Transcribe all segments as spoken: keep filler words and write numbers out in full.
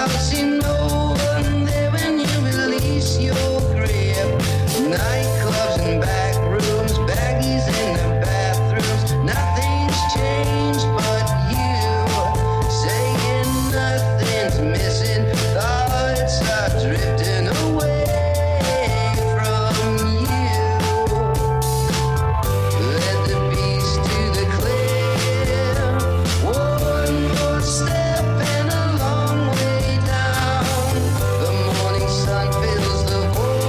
house, you know I'm there when you release your grip. Nightclubs and back rooms, baggies in the bathrooms. Nothing's changed but you, saying nothing's missing. Thoughts are drifting away from you. Let the beast to the clear. One more step and a long way down. The morning sun fills the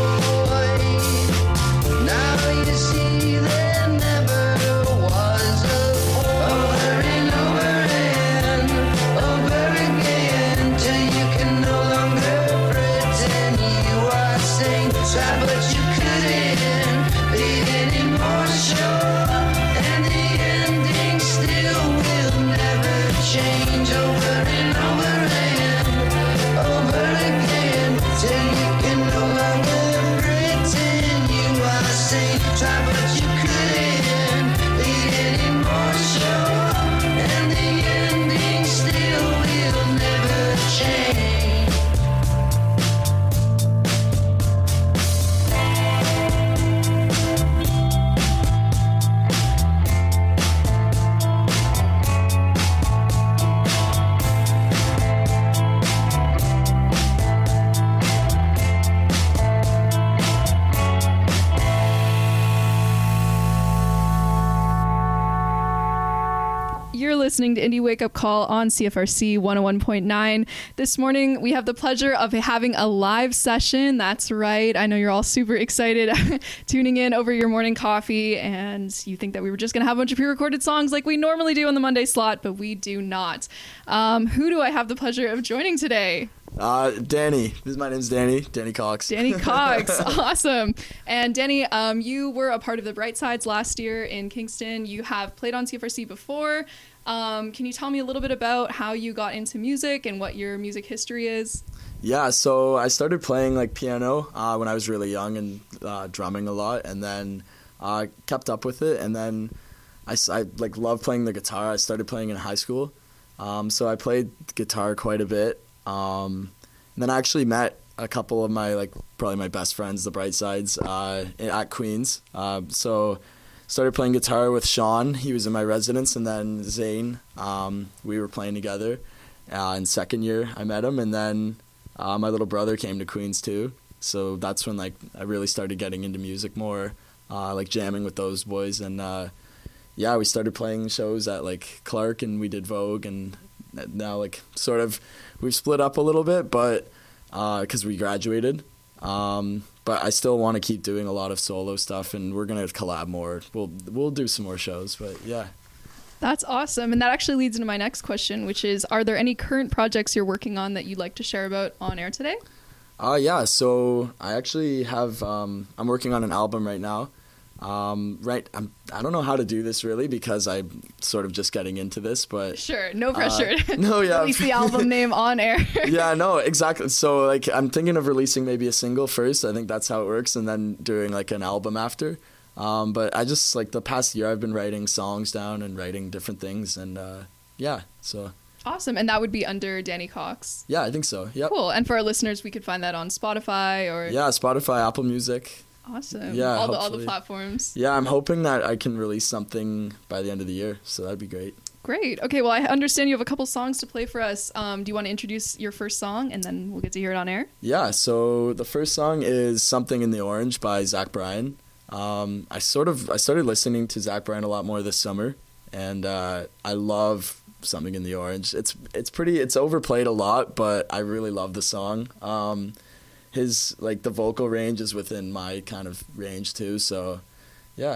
void. Now you see there never was a void. Over and over and over again, till you can no longer pretend you are sane. Try but you couldn't be any more sure, and the ending still will never change. Over and over and over again, till you can no longer pretend you are sane. Try but you couldn't be any more sure, and the ending still will never change. You're listening to Indie Wake Up Call on C F R C one oh one point nine. This morning, we have the pleasure of having a live session. That's right. I know you're all super excited tuning in over your morning coffee, and you think that we were just going to have a bunch of pre-recorded songs like we normally do on the Monday slot, but we do not. Um, who do I have the pleasure of joining today? Uh, Danny. This is, my name's Danny. Danny Cox. Danny Cox. Awesome. And Danny, um, you were a part of the Bright Sides last year in Kingston. You have played on C F R C before. Um, can you tell me a little bit about how you got into music and what your music history is? Yeah, so I started playing like piano uh, when I was really young and uh, drumming a lot, and then uh, kept up with it. And then I, s- I like love playing the guitar. I started playing in high school, um, so I played guitar quite a bit. Um, and then I actually met a couple of my like probably my best friends, the Bright Sides, uh, at Queens. Uh, so started playing guitar with Sean. He was in my residence, and then Zane. Um, we were playing together. Uh, in second year, I met him, and then uh, my little brother came to Queens too. So that's when like I really started getting into music more, uh, like jamming with those boys. And uh, yeah, we started playing shows at like Clark, and we did Vogue, and now like sort of we've split up a little bit, but because uh, we graduated. Um, but I still want to keep doing a lot of solo stuff, and we're gonna collab more. We'll we'll do some more shows, but yeah. That's awesome. And that actually leads into my next question, which is, are there any current projects you're working on that you'd like to share about on air today? Uh, yeah, so I actually have, um, I'm working on an album right now. Um, right, I'm, I don't know how to do this really because I'm sort of just getting into this, but... Sure, no pressure. Uh, no, yeah. Release the album name on air. Yeah, no, exactly. So, like, I'm thinking of releasing maybe a single first. I think that's how it works, and then doing, like, an album after. Um, but I just, like, the past year I've been writing songs down and writing different things, and, uh, yeah, so... Awesome. And that would be under Danny Cox. Yeah, I think so. Yep. Cool. And for our listeners, we could find that on Spotify or... Yeah, Spotify, Apple Music. Awesome. Yeah, all the, all the hopefully. platforms. Yeah, I'm hoping that I can release something by the end of the year, so that'd be great. Great. Okay, well, I understand you have a couple songs to play for us. Um, do you want to introduce your first song, and then we'll get to hear it on air? Yeah, so the first song is Something in the Orange by Zach Bryan. Um, I sort of I started listening to Zach Bryan a lot more this summer, and uh, I love Something in the Orange. It's it's pretty it's overplayed a lot, but I really love the song. Um, his like the vocal range is within my kind of range too, so yeah.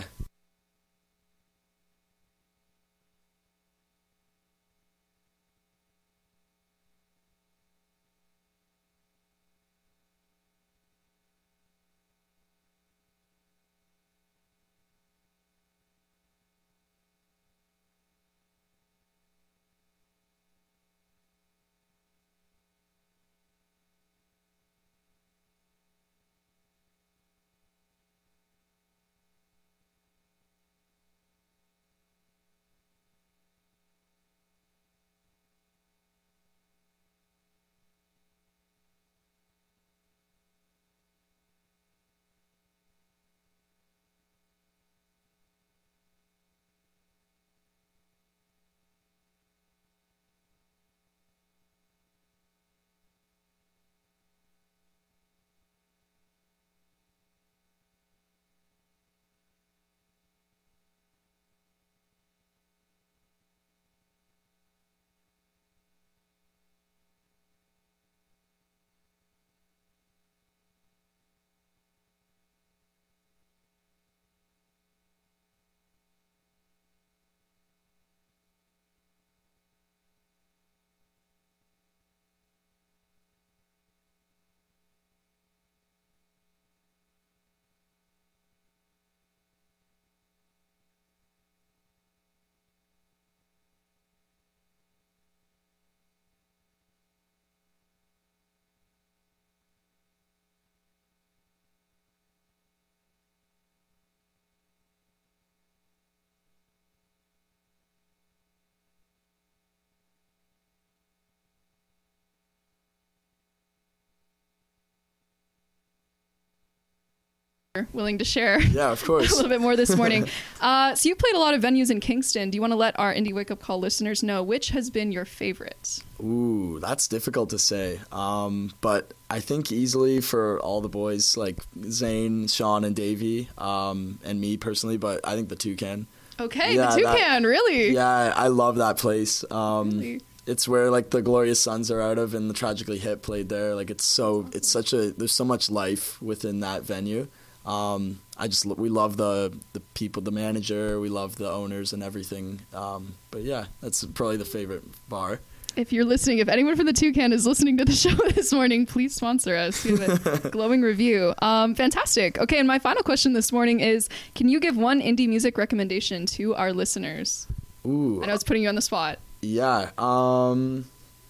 willing to share Yeah, of a course. little bit more this morning. Uh, so you've played a lot of venues in Kingston. Do you want to let our Indie Wake Up Call listeners know which has been your favorite? Ooh, that's difficult to say. Um, but I think easily for all the boys, like Zane, Sean, and Davey, um, and me personally, but I think the Toucan. Okay, Yeah, the that- Toucan, really? Yeah, I love that place. Um, Really? It's where like the Glorious Sons are out of, and the Tragically Hip played there. Like it's so, it's such a, there's so much life within that venue. Um, I just, we love the the people, the manager, we love the owners and everything. Um, but yeah, that's probably the favorite bar. If you're listening, if anyone from the Toucan is listening to the show this morning, please sponsor us. Give a glowing review. Um, fantastic. Okay, and my final question this morning is, can you give one indie music recommendation to our listeners? Ooh, I know it's putting you on the spot. yeah. Um,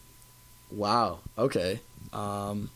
wow. Okay. Um,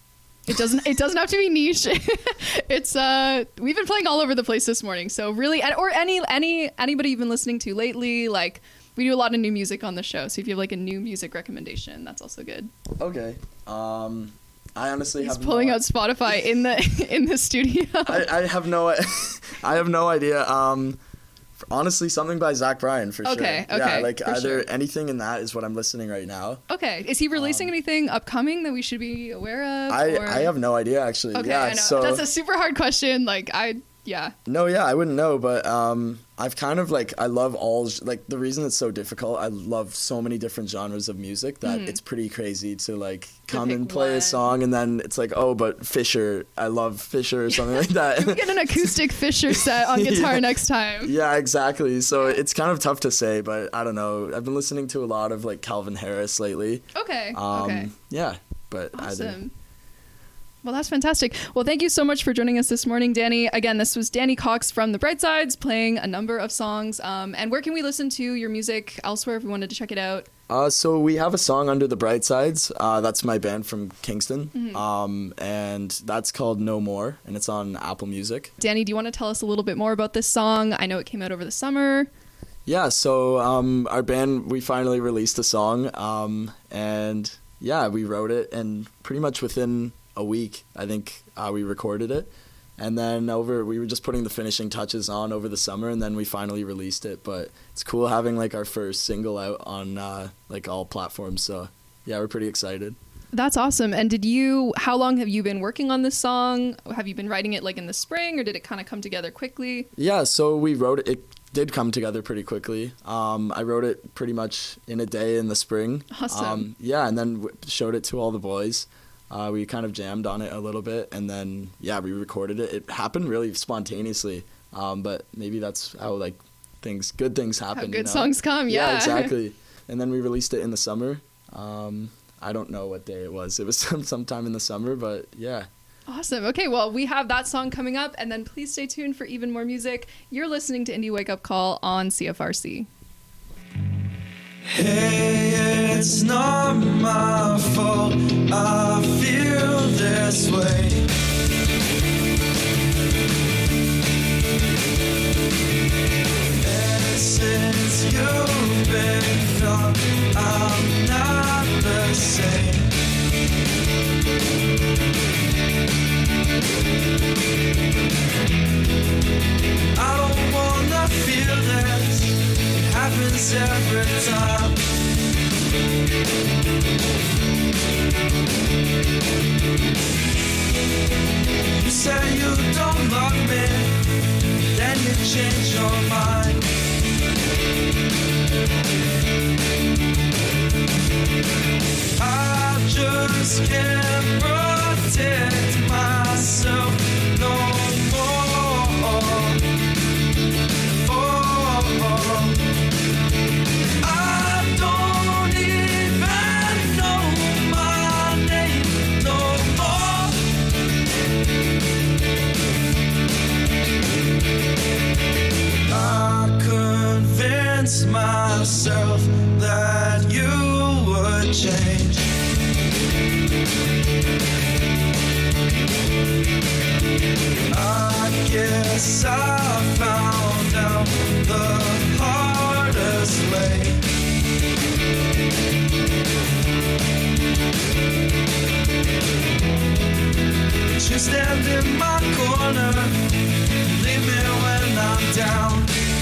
It doesn't. It doesn't have to be niche. It's uh, we've been playing all over the place this morning. So really, or any any anybody you've been listening to lately. Like we do a lot of new music on the show. So if you have like a new music recommendation, that's also good. okay. Um, I honestly He's have pulling no, out Spotify in the in the studio. I, I have no, I have no idea. Um, honestly, something by Zach Bryan for Okay, sure. okay, Yeah, like for either sure. anything in that is what I'm listening right now. Okay, is he releasing Um, anything upcoming that we should be aware of? I, or- I have no idea actually. Okay, yeah, I know so that's a super hard question. Like I, yeah. no, yeah, I wouldn't know, but um, I've kind of like I love all like the reason it's so difficult. I love so many different genres of music that Mhm. it's pretty crazy to like come pick and play one. a song and then it's like, oh, but Fisher, I love Fisher or something like that. Can we get an acoustic Fisher set on guitar Yeah. next time? Yeah, exactly. So it's kind of tough to say, but I don't know. I've been listening to a lot of like Calvin Harris lately. Okay. Um, okay. Yeah, but either. Awesome. Well, that's fantastic. Well, thank you so much for joining us this morning, Danny. Again, this was Danny Cox from The Bright Sides playing a number of songs. Um, and where can we listen to your music elsewhere if we wanted to check it out? Uh, so we have a song under the Bright Sides. Uh, that's my band from Kingston, Mm-hmm. um, and that's called No More, and it's on Apple Music. Danny, do you want to tell us a little bit more about this song? I know it came out over the summer. Yeah, so um, our band, we finally released a song, um, and yeah, we wrote it, and pretty much within a week, I think uh, we recorded it. And then over, we were just putting the finishing touches on over the summer, and then we finally released it. But it's cool having like our first single out on uh, like all platforms. So yeah, we're pretty excited. That's awesome. And did you, how long have you been working on this song? Have you been writing it like in the spring, or did it kind of come together quickly? Yeah, so we wrote it. It did come together pretty quickly. Um, I wrote it pretty much in a day in the spring. Awesome. Um, yeah, and then w- showed it to all the boys. Uh, we kind of jammed on it a little bit, and then yeah, we recorded it. It happened really spontaneously, um, but maybe that's how like things, good things happen. How you good know? songs come, yeah. exactly. And then we released it in the summer. Um, I don't know what day it was. It was some sometime in the summer, but yeah. Awesome. Okay, well, we have that song coming up, and then please stay tuned for even more music. You're listening to Indie Wake Up Call on C F R C. Hey, it's not my fault. I feel this way. Ever since you've been gone, I'm not the same. I don't wanna feel this. It happens every time. You say you don't love me, then you change your mind. I just can't protect myself no more. Oh, I don't even know my name no more. I convinced myself that you would change. stand in my corner, leave me when I'm down.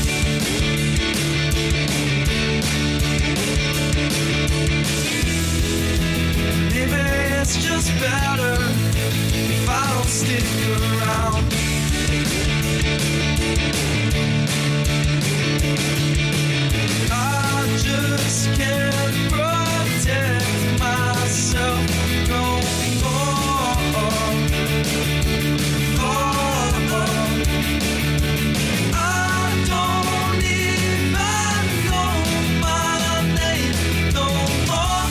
Maybe it's just better if I don't stick around. I just can't protect myself no more. Oh, I don't even know my name no more.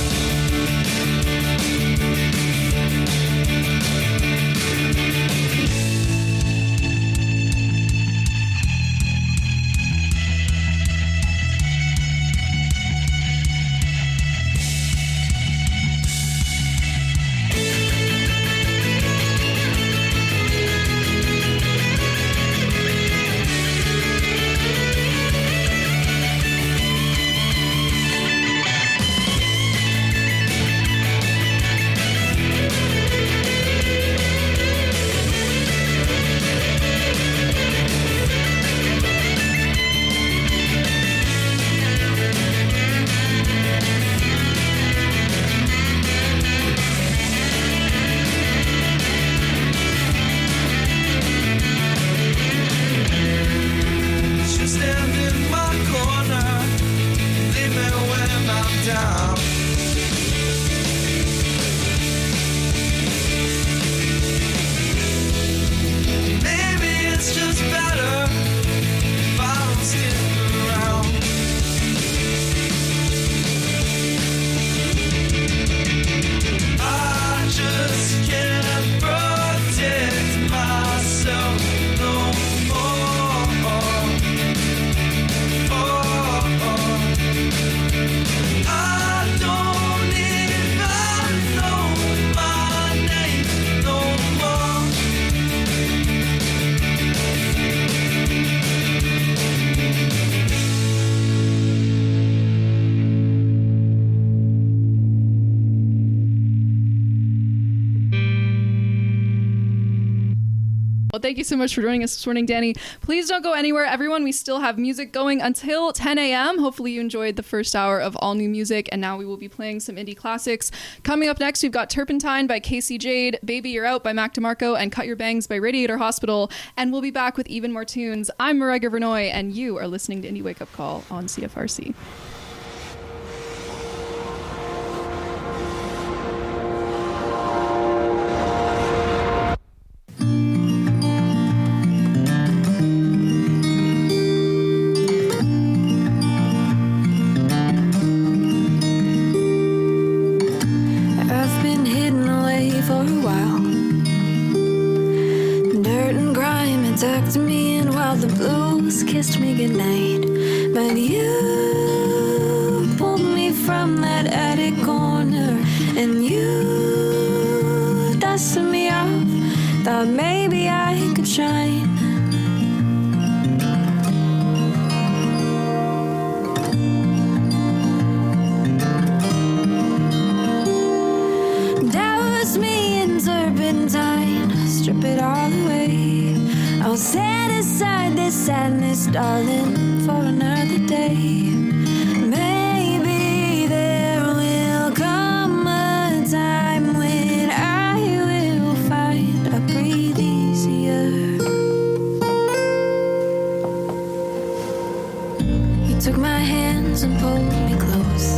Just stand in my corner, leave me when I'm down. Maybe it's just better if I don't stick around. I just can't protect myself no more. I don't even know my name no more. Well, thank you so much for joining us this morning, Danny. Please don't go anywhere, everyone. We still have music going until ten a.m. Hopefully you enjoyed the first hour of all new music, and now we will be playing some indie classics. Coming up next, we've got Turpentine by Casey Jade, Baby You're Out by Mac DeMarco, and Cut Your Bangs by Radiator Hospital, and we'll be back with even more tunes. I'm Marega Vernoy, and you are listening to Indie Wake Up Call on C F R C. I've been hidden away for a while. Dirt and grime attacked me, and while the blues kissed me goodnight, but you pulled me from that attic corner, and you dusted me off. Thought maybe I could shine. Douse me in turpentine, strip it all away. I'll set aside this sadness, darling, for another day. Maybe there will come a time when I will find I breathe easier. You took my hands and pulled me close.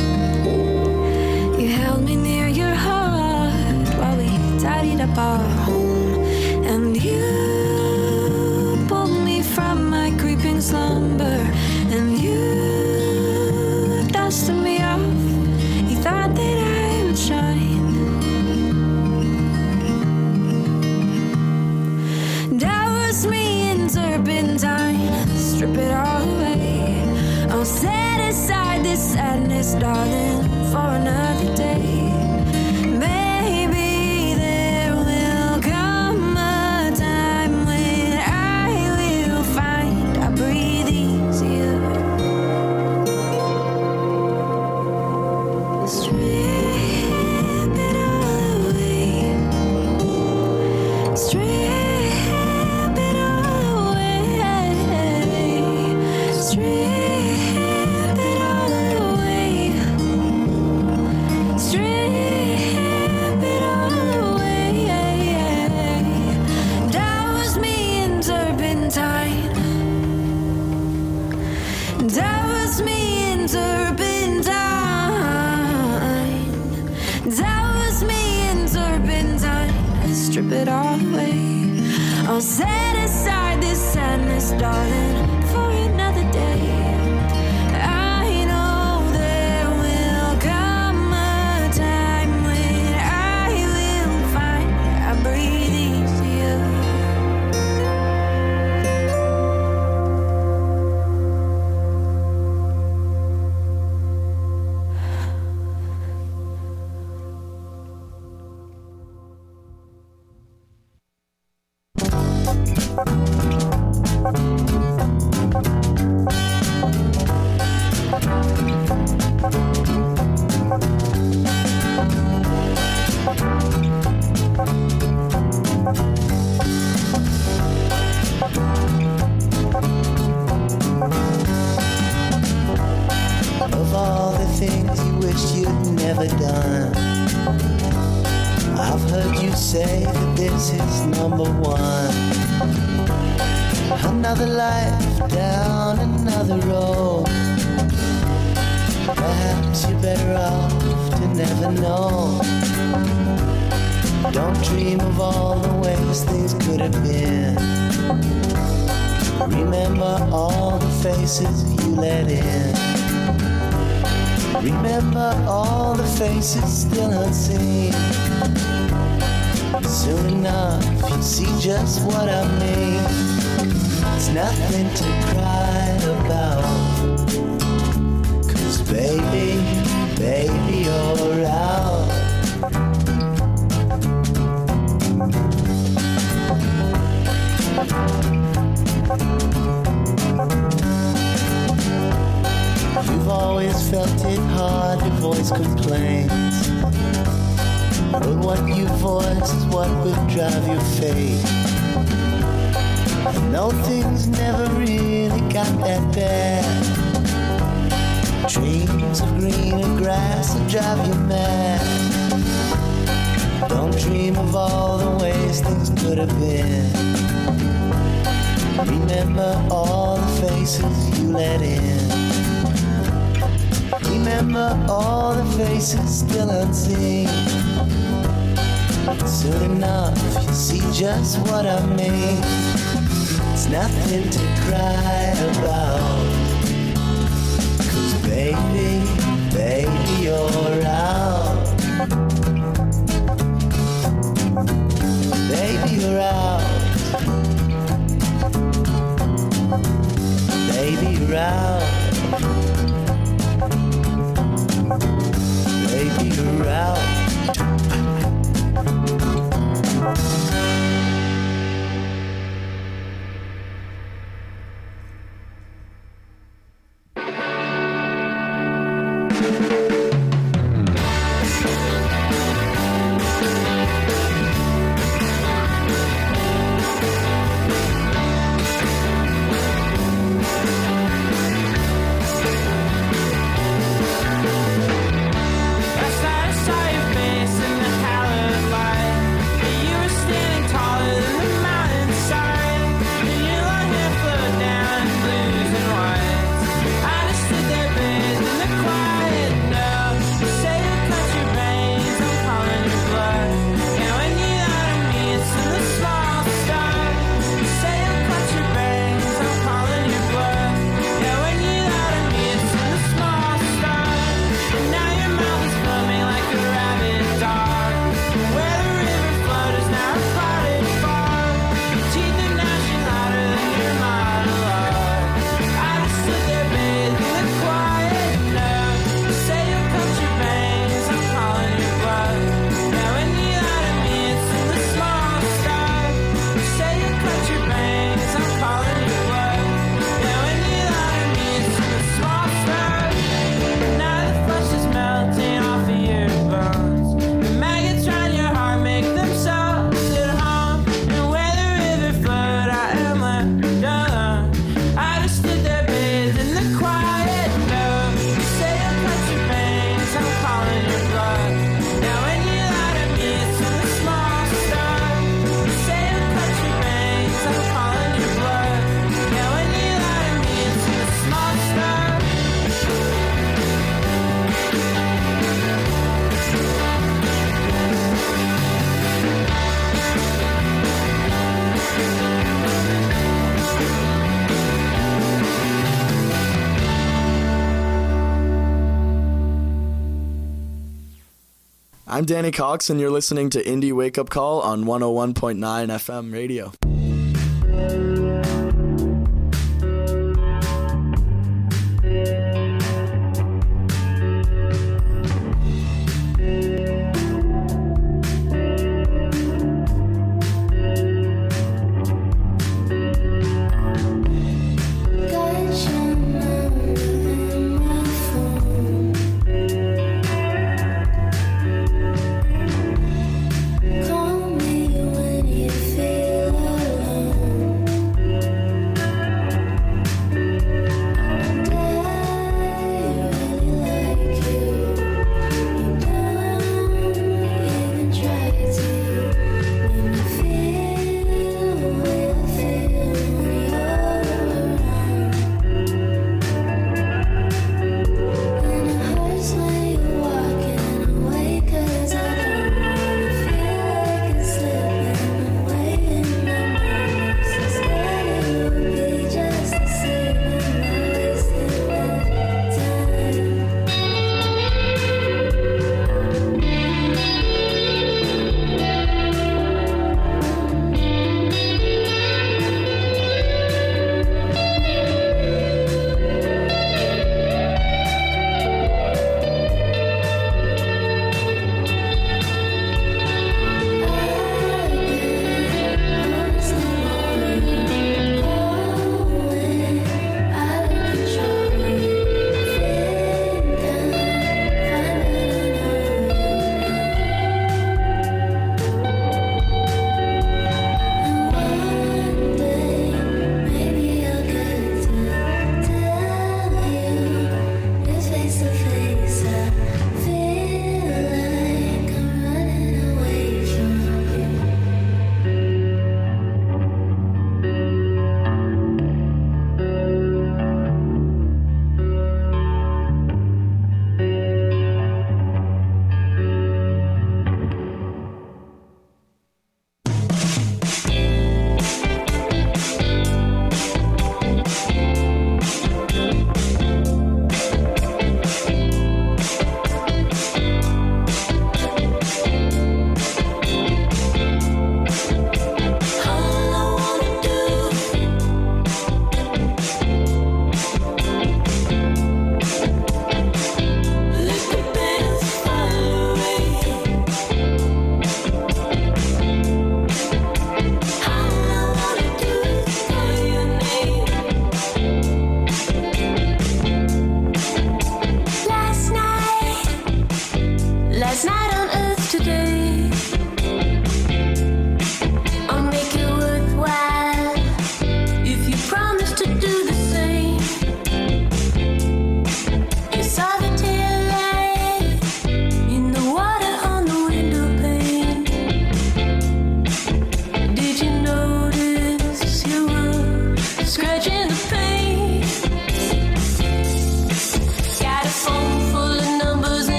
You held me near your heart while we tidied up our home, and you pulled me from my creeping slumber, and you dusted me off. You thought that I would shine. Douse me in turpentine, strip it all away. I'll set aside this sadness, darling, for another day. Maybe there will strip it all away. I'll set aside this sadness, darling, for another day. I know there will come a time when I will find I breathe easier. Of all the things you wish you'd never done, I've heard you say that this is number one. Another life down another road. Perhaps you're better off to never know. Don't dream of all the ways things could have been. Remember all the faces you let in. Remember all the faces still unseen. Soon enough you'll see just what I mean. It's nothing to cry about, 'cause baby, baby, you're out. You've always felt it hard to voice complaints, but what you voice is what will drive your fate. And though things never really got that bad, dreams of greener grass will drive you mad. Don't dream of all the ways things could have been. Remember all the faces you let in. Remember all the faces still unseen. Soon enough you'll see just what I mean. It's nothing to cry about, 'cause baby, baby, you're out. Baby, you're out. Baby, you're out. Baby, you're out. I'm Danny Cox, and you're listening to Indie Wake Up Call on one oh one point nine F M radio. Call me when you feel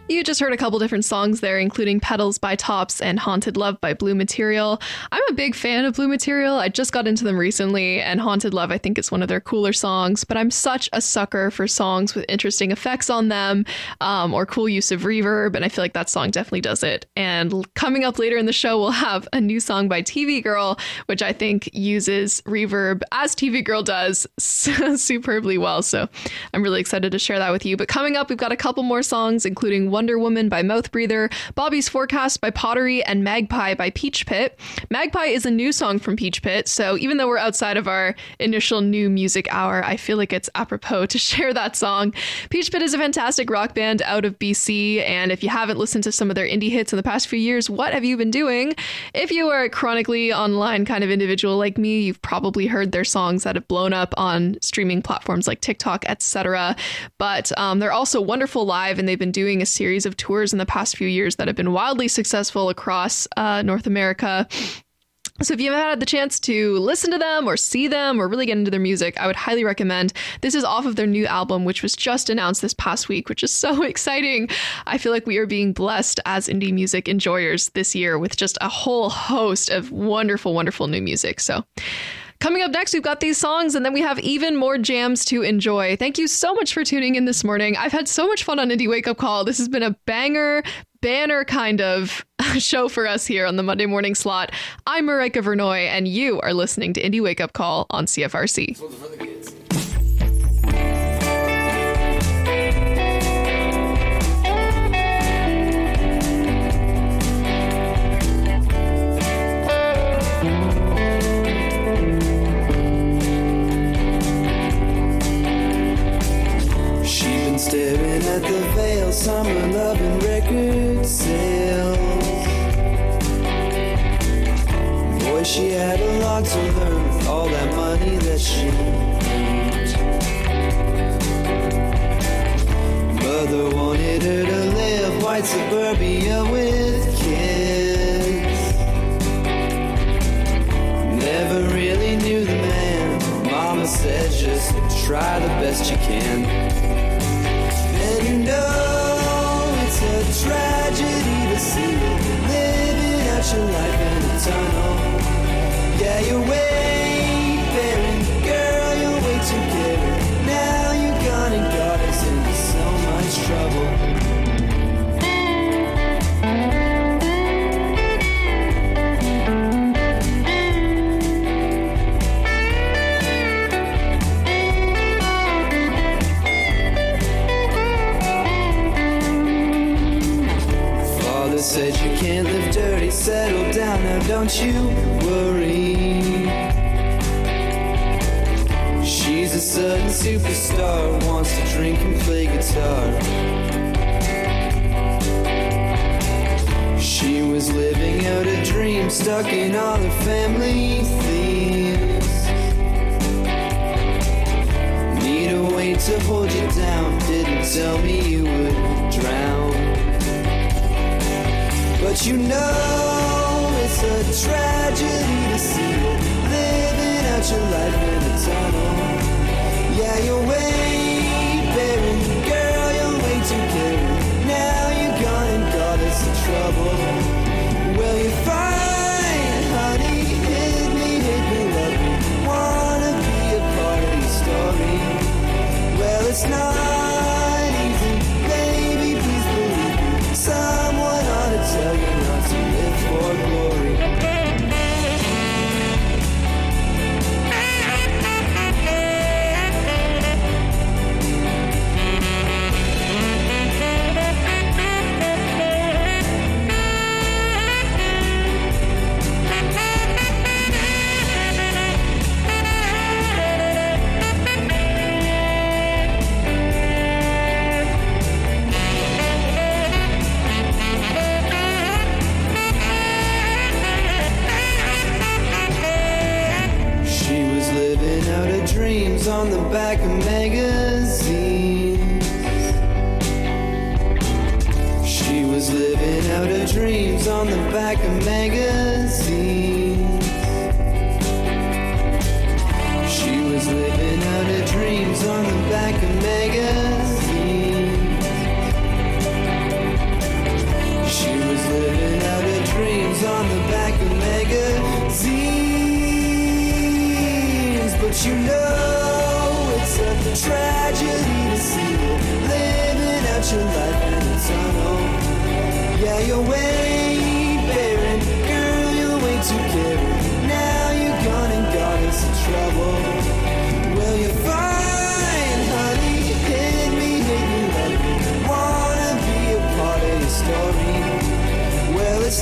You just heard a couple different songs there, including Petals by Tops and Haunted Love by Blue Material. I'm a big fan of Blue Material. I just got into them recently, and Haunted Love I think is one of their cooler songs, but I'm such a sucker for songs with interesting effects on them, um, or cool use of reverb, and I feel like that song definitely does it. And coming up later in the show, we'll have a new song by T V Girl, which I think uses reverb as T V Girl does superbly well, so I'm really excited to share that with you. But coming up, we've got a couple more songs, including Wonder Woman by Mouth Breather, Bobby's Forecast by Pottery, and Magpie by Peach Pit. Magpie is a new song from Peach Pit, so even though we're outside of our initial new music hour, I feel like it's apropos to share that song. Peach Pit is a fantastic rock band out of B C, and if you haven't listened to some of their indie hits in the past few years, what have you been doing? If you are a chronically online kind of individual like me, you've probably heard their songs that have blown up on streaming platforms like TikTok, et cetera. But um, they're also wonderful live, and they've been doing a series of tours in the past few years that have been wildly successful across uh, North America. So if you haven't had the chance to listen to them or see them or really get into their music, I would highly recommend. This is off of their new album, which was just announced this past week, which is so exciting. I feel like we are being blessed as indie music enjoyers this year with just a whole host of wonderful, wonderful new music. So coming up next, we've got these songs, and then we have even more jams to enjoy. Thank you so much for tuning in this morning. I've had so much fun on Indie Wake Up Call. This has been a banger, banner kind of show for us here on the Monday morning slot. I'm Marika Vernoy, and you are listening to Indie Wake Up Call on C F R C. Staring at the veil, summer love and record sales. Boy, she had a lot to learn with all that money that she earned. Mother wanted her to live white suburbia with kids. Never really knew the man. Mama said just try the best you can. And you know it's a tragedy to see you living out your life in a tunnel. Yeah, you're way bearing, girl, you're way too caring. Now you're gone and got us into so much trouble. Said you can't live dirty, settle down now, don't you worry. She's a sudden superstar, wants to drink and play guitar. She was living out a dream, stuck in all her family themes. Need a way to hold you down, didn't tell me you would drown. But you know it's a tragedy to see you living out your life in a tunnel. Yeah, you're way bearing, girl, you're way too caring. Now you're gone and got us in trouble. Well, you're fine, honey, hit me, hit me, love me. Wanna be a part of your story. Well, it's not easy, baby, please believe me. Someone ought to tell you not to live for glory. Dreams on the back of magazines. She was living out her dreams on the back of magazines. She was living out her dreams on the back of magazines. Don't you know it's a tragedy to see you living out your life in a tunnel? Yeah, you're way barren, girl, you're way too caring. Now you're gone and got into trouble. Well, you're fine, honey. Hit me, hit me, love me. Wanna be a part of your story. Well, it's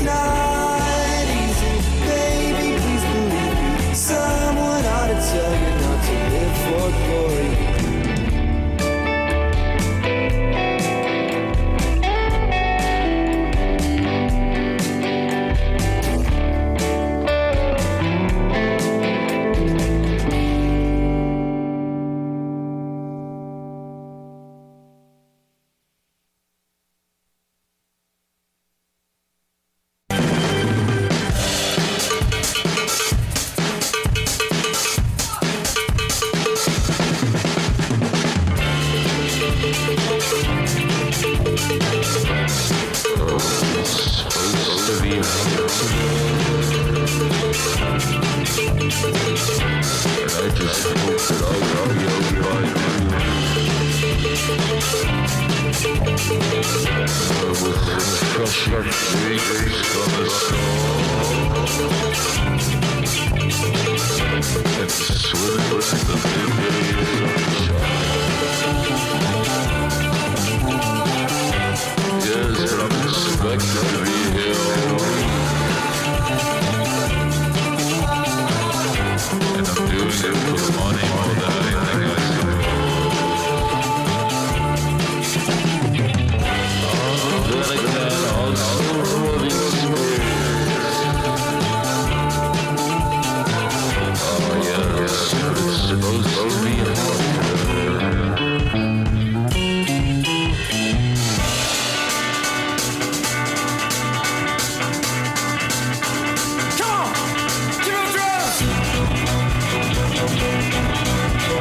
not easy, baby, please believe me. Someone ought to tell you not to live for glory. Come on, give 'em drums.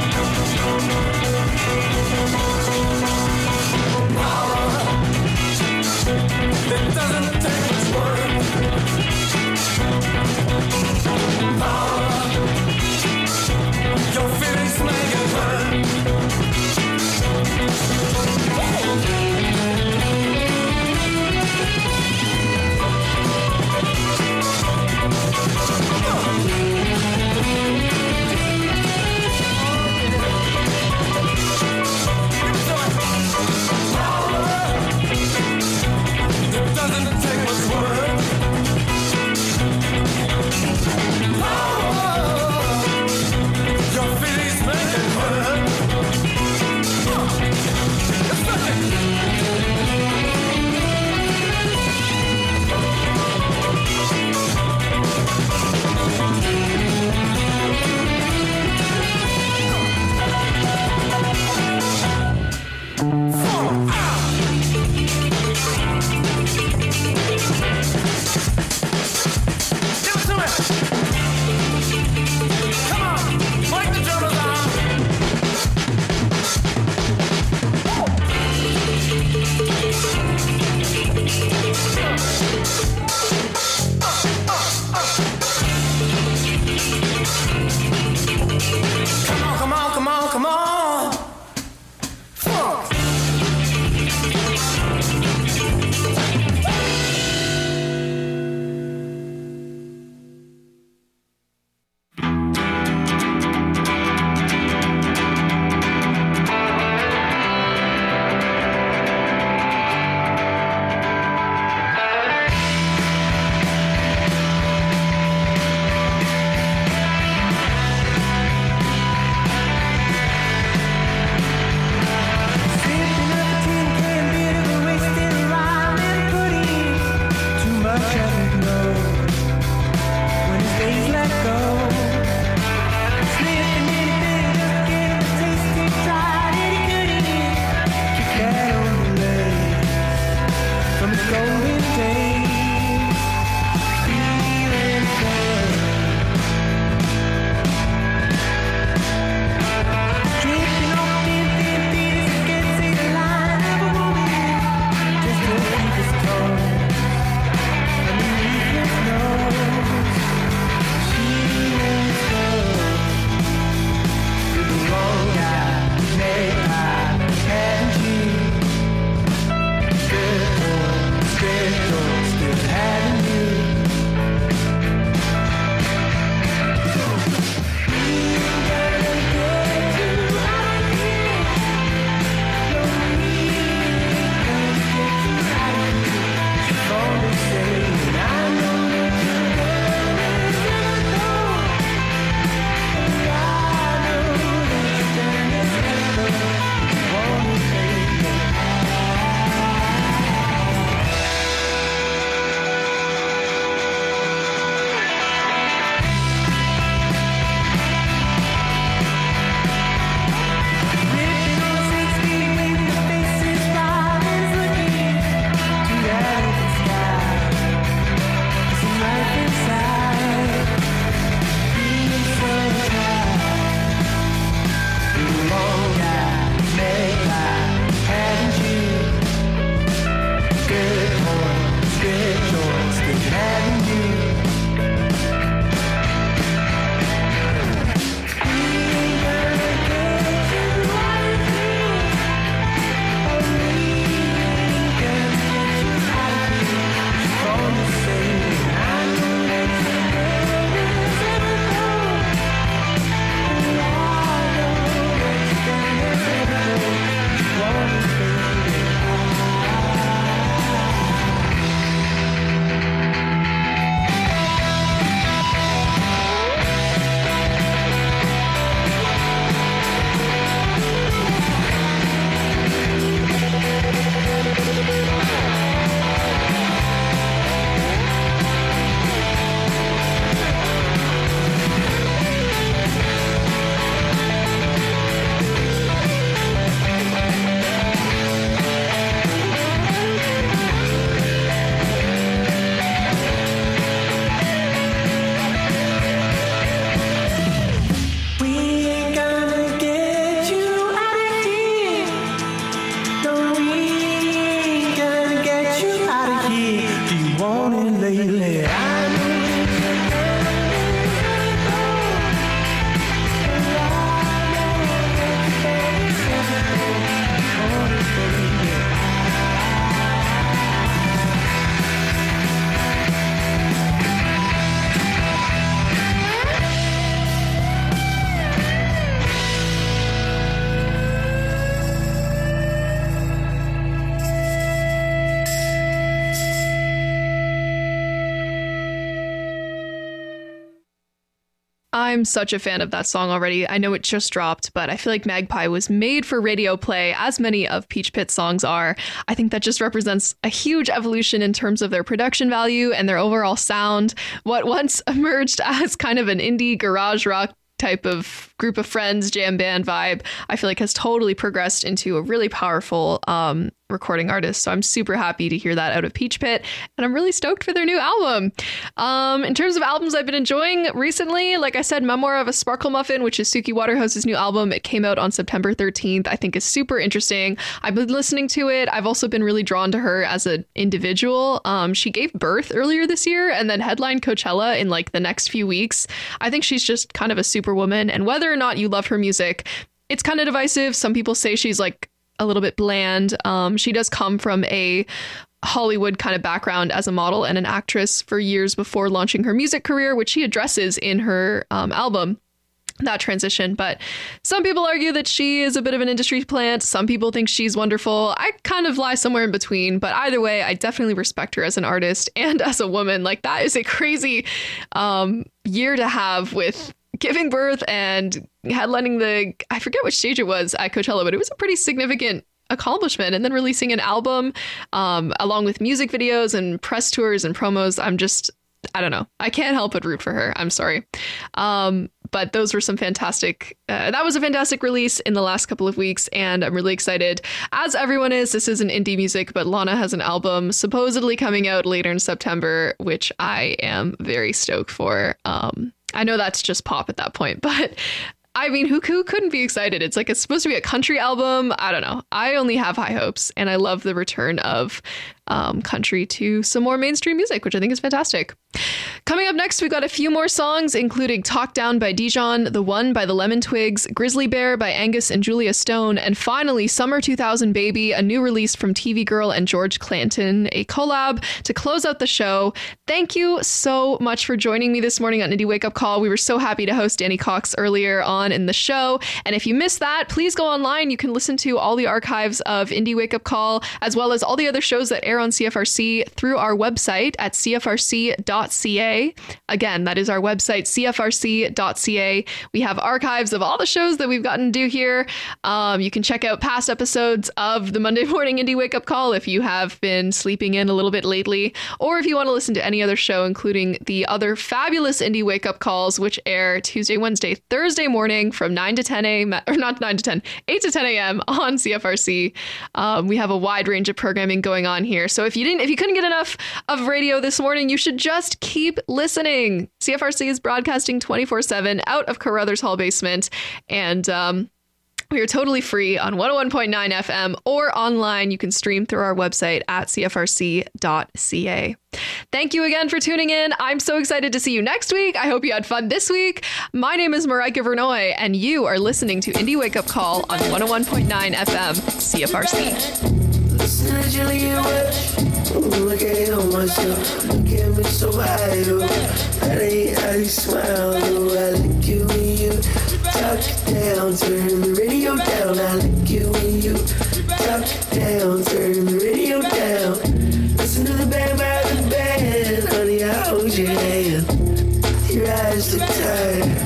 I'm such a fan of that song already. I know it just dropped, but I feel like Magpie was made for radio play, as many of Peach Pit songs are. I think that just represents a huge evolution in terms of their production value and their overall sound. What once emerged as kind of an indie garage rock type of group of friends jam band vibe, I feel like has totally progressed into a really powerful um recording artist. So I'm super happy to hear that out of Peach Pit, and I'm really stoked for their new album. Um, in terms of albums I've been enjoying recently, like I said, Memoir of a Sparkle Muffin, which is Suki Waterhouse's new album. It came out on September thirteenth. I think is super interesting. I've been listening to it. I've also been really drawn to her as an individual. Um, she gave birth earlier this year and then headlined Coachella in like the next few weeks. I think she's just kind of a superwoman, and whether or not you love her music, it's kind of divisive. Some people say she's like a little bit bland. Um, she does come from a Hollywood kind of background as a model and an actress for years before launching her music career, which she addresses in her um, album, that transition. But some people argue that she is a bit of an industry plant. Some people think she's wonderful. I kind of lie somewhere in between, but either way, I definitely respect her as an artist and as a woman. Like, that is a crazy um, year to have, with giving birth and headlining the, I forget which stage it was at Coachella, but it was a pretty significant accomplishment. And then releasing an album um, along with music videos and press tours and promos. I'm just, I don't know. I can't help but root for her. I'm sorry. Um, but those were some fantastic, uh, that was a fantastic release in the last couple of weeks. And I'm really excited, as everyone is. This isn't indie music, but Lana has an album supposedly coming out later in September, which I am very stoked for. Um, I know that's just pop at that point, but I mean, who, who couldn't be excited? It's like, it's supposed to be a country album. I don't know. I only have high hopes, and I love the return of um, country to some more mainstream music, which I think is fantastic. Coming up next, we've got a few more songs, including Talk Down by Dijon, The One by the Lemon Twigs, Grizzly Bear by Angus and Julia Stone, and finally Summer two thousand Baby, a new release from T V Girl and George Clanton, a collab to close out the show. Thank you so much for joining me this morning on Indie Wake Up Call. We were so happy to host Danny Cox earlier on in the show, and if you missed that, please go online. You can listen to all the archives of Indie Wake Up Call, as well as all the other shows that air on C F R C through our website at c f r c dot c a. Again, that is our website, c f r c dot c a. We have archives of all the shows that we've gotten to do here. Um, you can check out past episodes of the Monday Morning Indie Wake Up Call if you have been sleeping in a little bit lately, or if you want to listen to any other show, including the other fabulous Indie Wake Up Calls, which air Tuesday, Wednesday, Thursday morning from nine to ten a.m., or not nine to ten, eight to ten a.m. on C F R C. Um, we have a wide range of programming going on here. So if you didn't, if you couldn't get enough of radio this morning, you should just keep listening. C F R C is broadcasting twenty-four seven out of Carruthers Hall basement, and um, we are totally free on one oh one point nine F M or online. You can stream through our website at c f r c dot c a. Thank you again for tuning in. I'm so excited to see you next week. I hope you had fun this week. My name is Marika Vernoy, and you are listening to Indie Wake Up Call on one oh one point nine F M C F R C. Listen to Julia Welch. Look at on myself. Look at me so high, oh. That ain't how you smile, oh. I like you when you talk it down. Turn the radio down. I like you when you talk it down. Turn the radio down. Listen to the band by the band. Honey, I hold your hand. Your eyes look tired.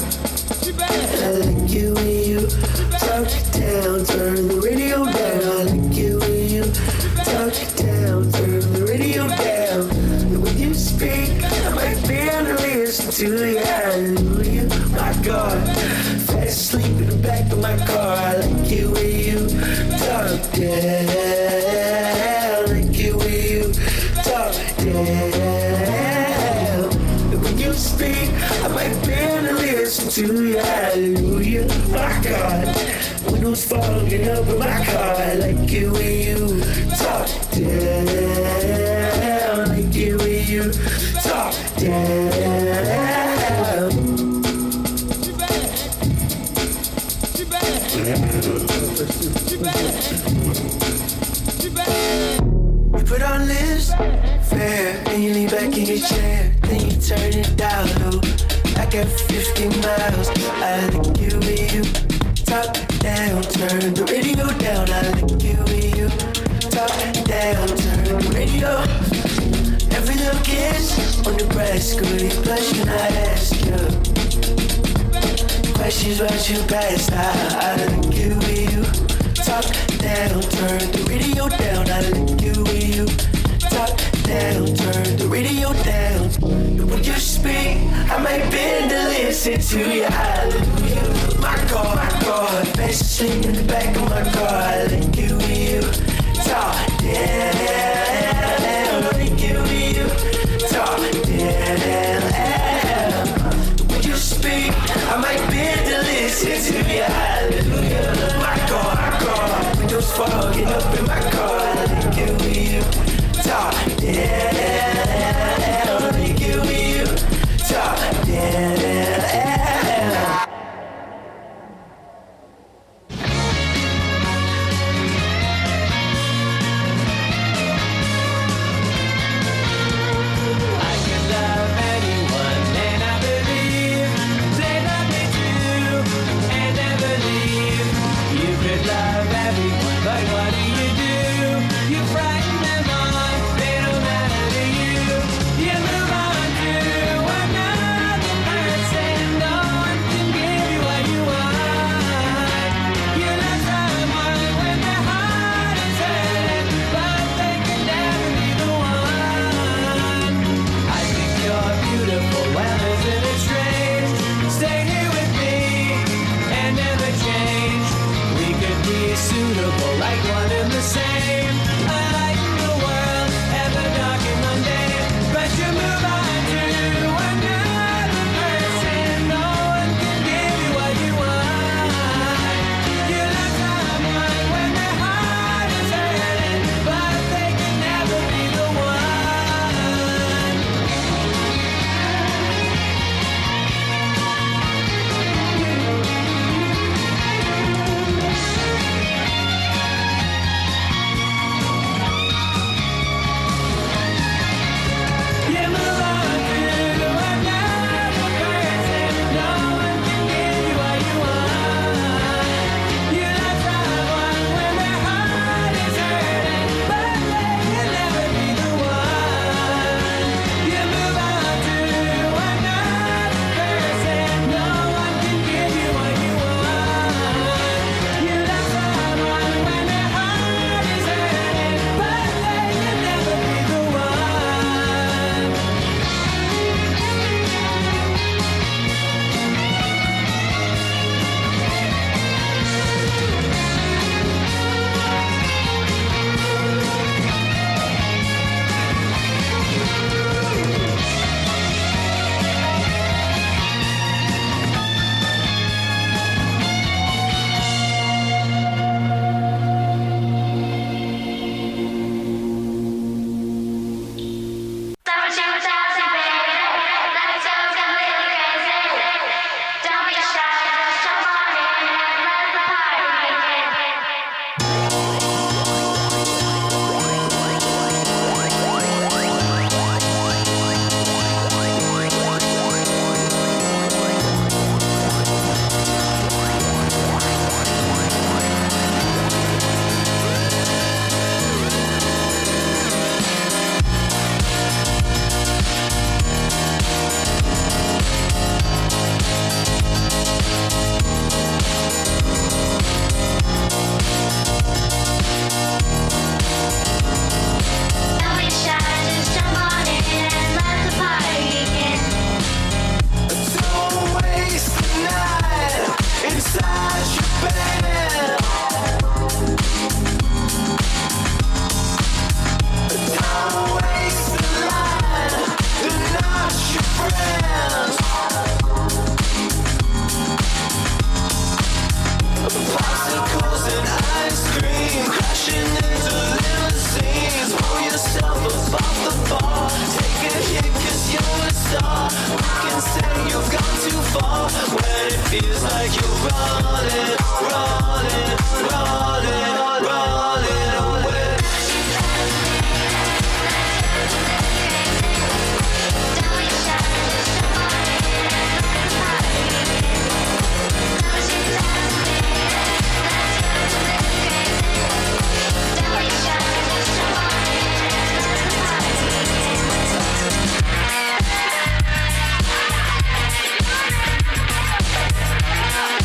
I like you when you talk it down. Turn the radio down. I like you when you talk it down. Turn the radio down. And when you speak, I might be on the listen to you. Hallelujah, my God. Fast asleep in the back of my car. I like you when you talk down. I like you when you talk down. And when you speak, I might be on the listen to you. Hallelujah, my God. Windows fogging up in my car. I like you when you talk down. I like you when you talk down. You put on this fair, and you lean back in your chair, then you turn it down low. I got fifty miles. I like you when you talk down, turn the radio down. I like you when you talk down, turn the radio. Every little kiss on Nebraska, any place can I ask you? she's right, you pass out. I like it with you. Top down, turn the radio down. I like it with you. Top down, turn the radio down. When you speak, I might bend to listen to you. Hallelujah. My God, my God. Fast asleep in the back of my car. I like it with you. Top down, I like it with you. Top down. When you speak, I might bend to listen to you. Hallelujah. My God, my God. Windows fogging up in my car. I like it with you. Top down, I like it with you. Top down. I can love anyone, and I believe they love me too, and never leave. You could love everyone, but what do you do? You frighten them on, they don't matter to you. You move on to another person. No one can give you what you want. You love someone when their heart is hurting, but they can never be the one. I think you're beautiful, well, isn't it strange? Stay here with me and never change. We could be suitable, like one and the same. A light in the world, ever dark and mundane. But you move on to another person. No one can give you what you want. You love someone when their heart is hurting, but they can never be the one. You move on to another person. No one can give you what you want. You love someone when their heart is hurting, but they can never be the one. You move on to another person. No one can give you what you want. You love someone when their heart is hurting, but they can never be the one. Don't waste the night inside your bed. Don't waste the light, they're not your friends. Popsicles and ice cream, crashing into limousines. Pull yourself above the bar, take a hit 'cause you're a star. Who can say you've gone too far when it feels like you're running, running, running, running away? Don't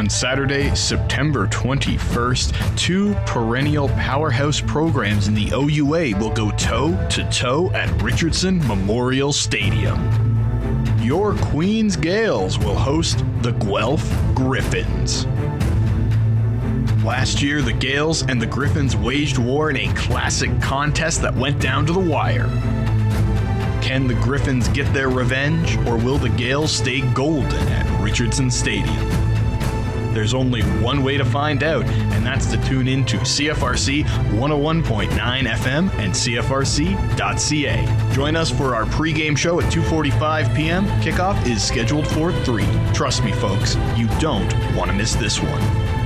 On Saturday, September twenty-first, two perennial powerhouse programs in the O U A will go toe-to-toe at Richardson Memorial Stadium. Your Queens Gales will host the Guelph Griffins. Last year, the Gales and the Griffins waged war in a classic contest that went down to the wire. Can the Griffins get their revenge, or will the Gales stay golden at Richardson Stadium? There's only one way to find out, and that's to tune in to C F R C one oh one point nine F M and C F R C dot C A. Join us for our pregame show at two forty-five p.m. Kickoff is scheduled for three. Trust me, folks, you don't want to miss this one.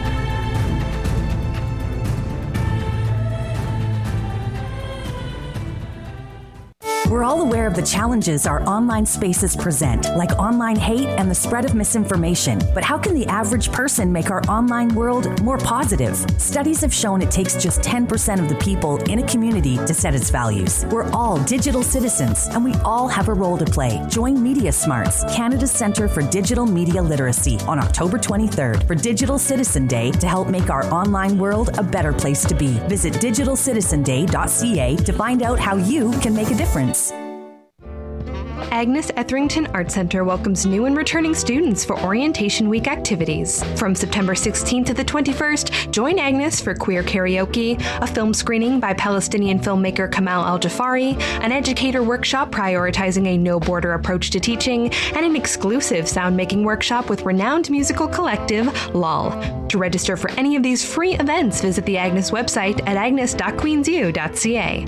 We're all aware of the challenges our online spaces present, like online hate and the spread of misinformation. But how can the average person make our online world more positive? Studies have shown it takes just ten percent of the people in a community to set its values. We're all digital citizens, and we all have a role to play. Join Media Smarts, Canada's Centre for Digital Media Literacy, on October twenty-third for Digital Citizen Day to help make our online world a better place to be. Visit digital citizen day dot c a to find out how you can make a difference. Agnes Etherington Art Centre welcomes new and returning students for Orientation Week activities. From September sixteenth to the twenty-first, join Agnes for queer karaoke, a film screening by Palestinian filmmaker Kamal Al-Jafari, an educator workshop prioritizing a no-border approach to teaching, and an exclusive sound-making workshop with renowned musical collective L O L. To register for any of these free events, visit the Agnes website at agnes dot queens u dot c a.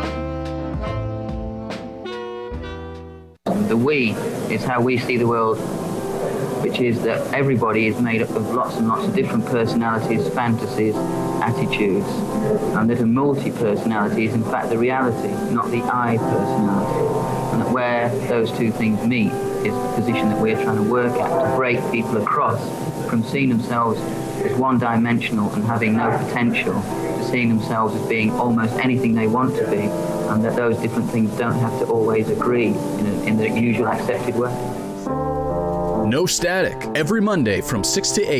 The we is how we see the world, which is that everybody is made up of lots and lots of different personalities, fantasies, attitudes, and that a multi-personality is in fact the reality, not the I personality. And that where those two things meet is the position that we're trying to work at, to break people across from seeing themselves as one-dimensional and having no potential, to seeing themselves as being almost anything they want to be, and that those different things don't have to always agree in, a, in the usual accepted way. No Static, every Monday from six to eight.